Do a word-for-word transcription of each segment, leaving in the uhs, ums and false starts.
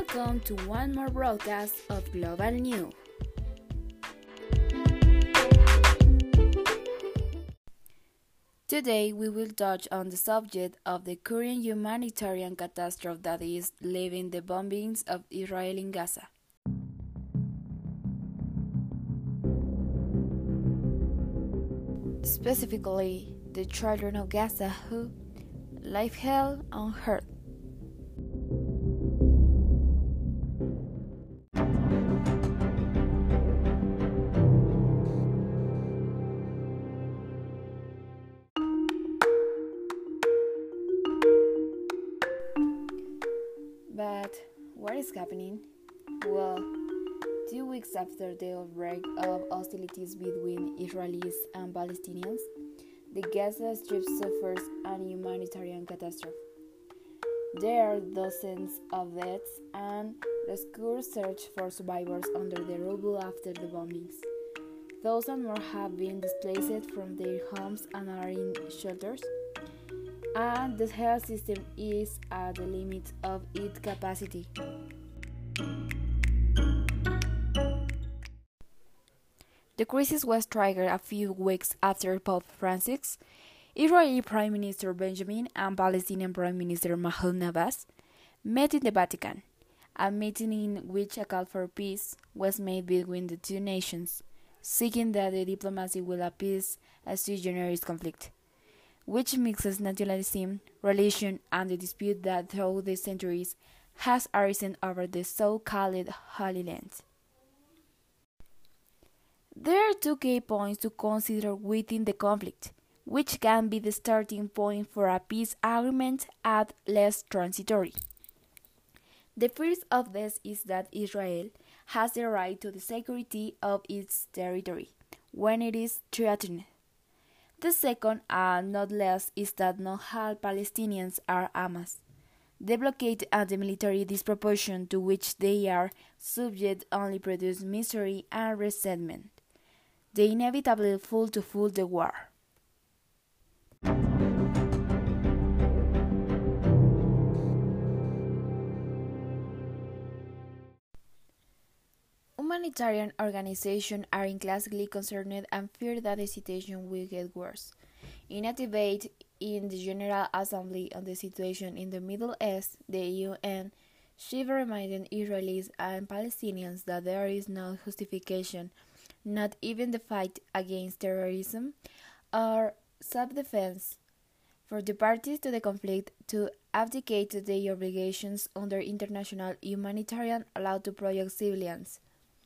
Welcome to one more broadcast of Global New. Today we will touch on the subject of the current humanitarian catastrophe that is leaving the bombings of Israel in Gaza. Specifically, the children of Gaza who live hell on earth. But what is happening? Well, two weeks after the outbreak of hostilities between Israelis and Palestinians, the Gaza Strip suffers an humanitarian catastrophe. There are dozens of deaths and rescue search for survivors under the rubble after the bombings. Thousands more have been displaced from their homes and are in shelters, and the health system is at the limit of its capacity. The crisis was triggered a few weeks after Pope Francis, Israeli Prime Minister Benjamin and Palestinian Prime Minister Mahmoud Abbas met in the Vatican, a meeting in which a call for peace was made between the two nations, seeking that the diplomacy will appease a sui generis conflict, which mixes nationalism, religion, and the dispute that through the centuries has arisen over the so-called Holy Land. There are two key points to consider within the conflict, which can be the starting point for a peace agreement at least transitory. The first of these is that Israel has the right to the security of its territory when it is threatened. The second, and not less, is that not all Palestinians are Hamas. The blockade and the military disproportion to which they are subject only produce misery and resentment. The inevitable fall to fuel the war. Humanitarian organizations are increasingly concerned and fear that the situation will get worse. In a debate in the General Assembly on the situation in the Middle East, the U N chief reminded Israelis and Palestinians that there is no justification, not even the fight against terrorism or self-defense, for the parties to the conflict to abdicate their obligations under international humanitarian law to protect civilians.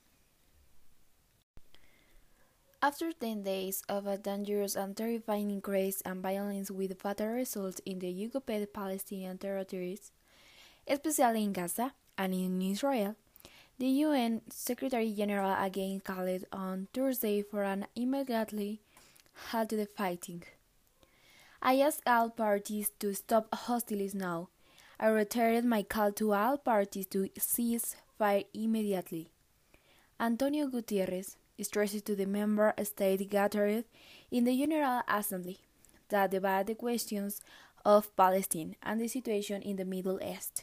After ten days of a dangerous and terrifying increase and violence with fatal results in the occupied Palestinian territories, especially in Gaza and in Israel, the U N Secretary General again called on Thursday for an immediate halt to the fighting. I ask all parties to stop hostilities now. I reiterate my call to all parties to cease fire immediately. Antonio Guterres stressed to the member states gathered in the General Assembly that debate the questions of Palestine and the situation in the Middle East.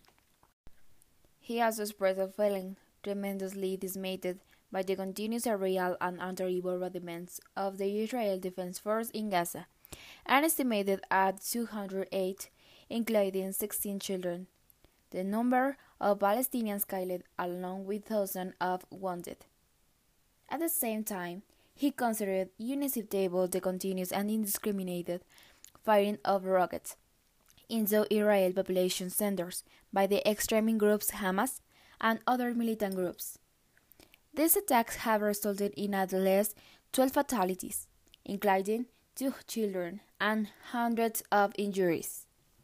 He also expressed a feeling tremendously dismayed by the continuous aerial and unterrible bombardments of the Israel Defense Force in Gaza, and estimated at two hundred eight, including sixteen children. The number of Palestinians killed, along with thousands of wounded. At the same time, he considered unacceptable the continuous and indiscriminate firing of rockets into Israeli population centers by the extreme groups Hamas and other militant groups. These attacks have resulted in at least twelve fatalities, including two children and hundreds of injuries.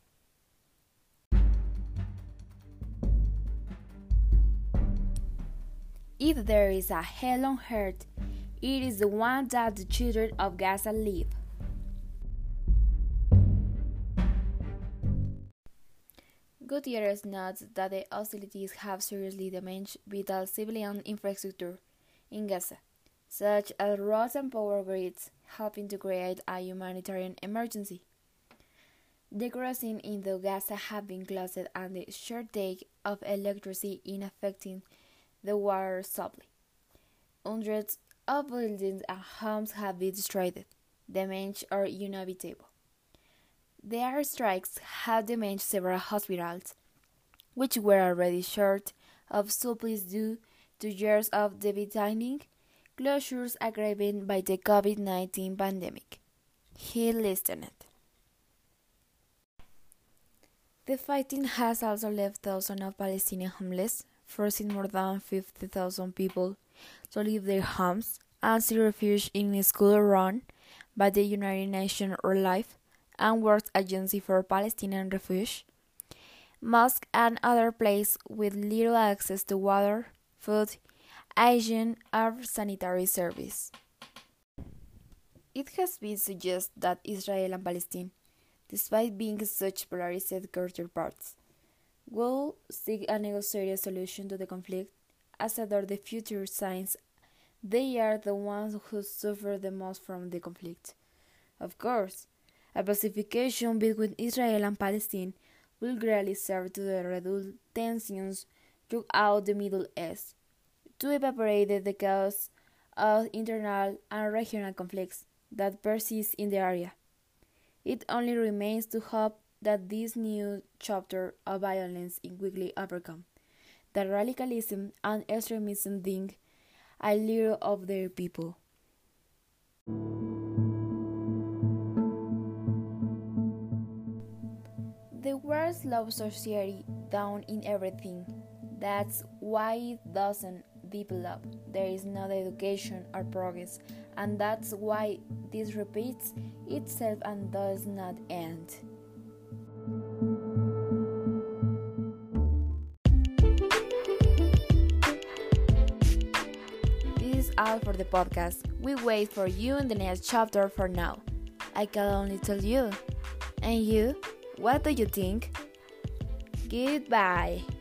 If there is a hell on earth, it is the one that the children of Gaza live. Gutierrez notes that the hostilities have seriously damaged vital civilian infrastructure in Gaza, such as roads and power grids, helping to create a humanitarian emergency. The crossing into Gaza have been closed and the shortage of electricity is affecting the water supply. Hundreds of buildings and homes have been destroyed. Damage are inevitable. The airstrikes have damaged several hospitals, which were already short of supplies due to years of devastating closures aggravated by the COVID nineteen pandemic. He listed. The fighting has also left thousands of Palestinians homeless, forcing more than fifty thousand people to leave their homes and seek refuge in a school run by the United Nations Relief and Work Agency for Palestinian Refuge, mosques and other places with little access to water, food, hygiene, or sanitary service. It has been suggested that Israel and Palestine, despite being such polarized counterparts, will seek a negotiated solution to the conflict, as although the future signs they are the ones who suffer the most from the conflict. Of course, a pacification between Israel and Palestine will greatly serve to reduce tensions throughout the Middle East, to evaporate the cause of internal and regional conflicts that persist in the area. It only remains to hope that this new chapter of violence is quickly overcome, that radicalism and extremism think a little of their people. The world slows society down in everything. That's why it doesn't develop. There is no education or progress, and that's why this repeats itself and does not end. This is all for the podcast. We wait for you in the next chapter. For now, I can only tell you. And you, what do you think? Goodbye.